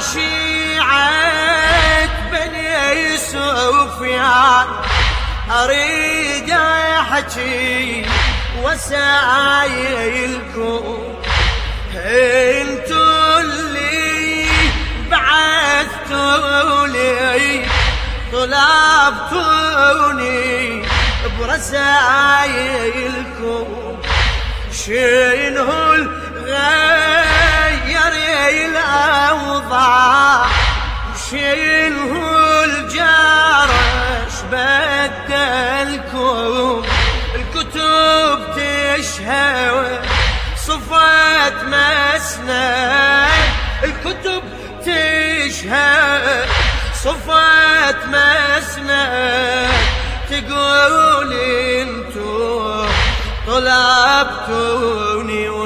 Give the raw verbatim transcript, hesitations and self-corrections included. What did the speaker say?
شيعة بني سفيان أريد أحكي وسايلكم انتوا اللي بعثتوا لي طلبتوني برسايلكم شنو الغير الأوضاع شنو الجرش بدلكم الكتب تشهد صفات مسند الكتب تشهد صفات مسند تقول انتو طلبتوني